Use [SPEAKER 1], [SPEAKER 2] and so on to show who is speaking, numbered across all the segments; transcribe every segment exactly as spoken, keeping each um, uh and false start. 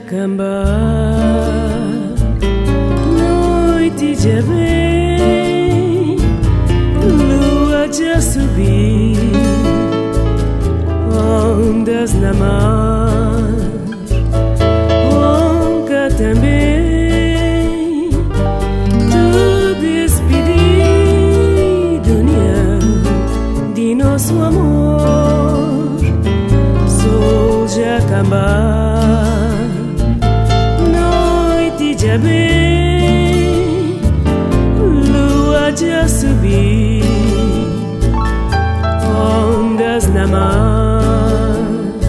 [SPEAKER 1] acabar, noite já vem, lua já subir, ondas na mar, ronca também, tu despedir, dunia, de nosso amor, sol já acabar. Já bem, lua já subir, ondas na mar,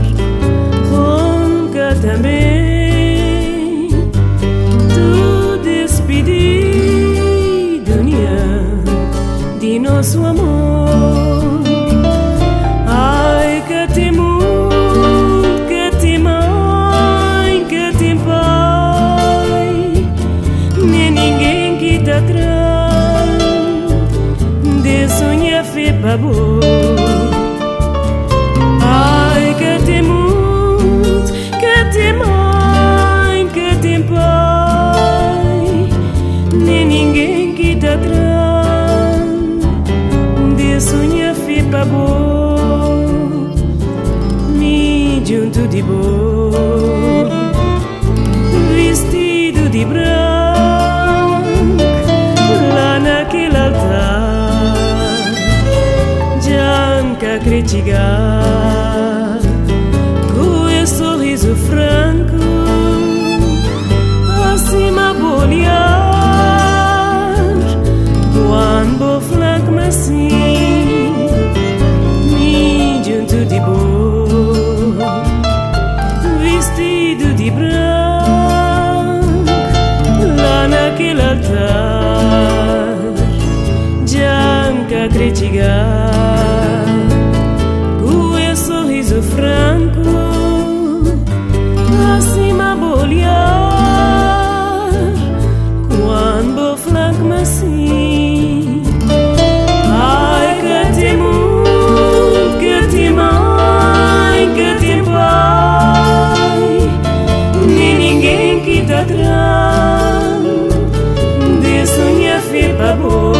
[SPEAKER 1] ronca também, tu despedir, dunia, de nosso amor. Ai, que te mundo, que te mãe, que te pai, nem ninguém que te atrás de sonhar fê babô. Ai, que te mundo, que te mãe, que te pai, nem ninguém que te atrás de sonhar fê babô. Me junto de boa, vestido de branco, a criticar com esse sorriso franco, acima bolhar, quando flanco assim, me junto de boa, vestido de branco, lá naquele altar, já a criticar franco, acima bolhar, quando flanco assim. Ai, que te mundo, que te mãe, que te pai, nem ninguém que te atrás de sonhar fê babô.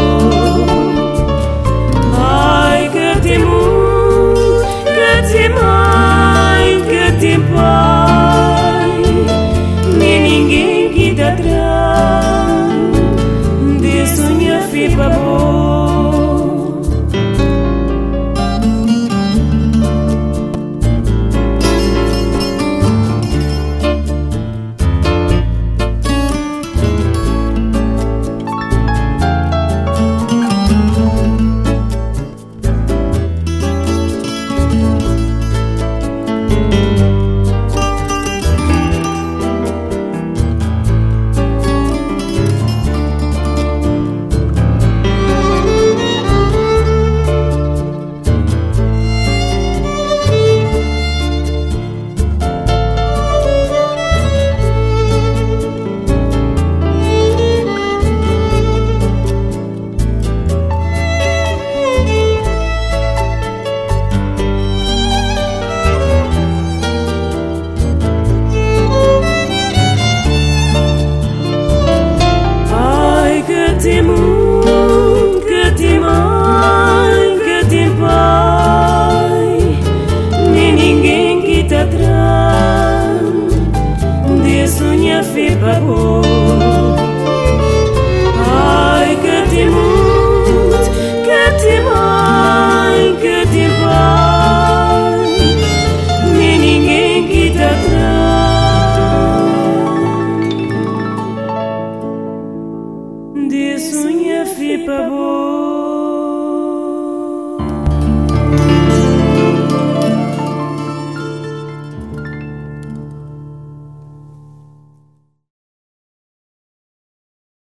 [SPEAKER 1] Ai, que te mundo, que te mãe, que te pai, nem ninguém que te atrás de sonhar fê babô. Que te mundo, que te mãe, que te pai, nem ninguém que te atrás de sonhar fê babô.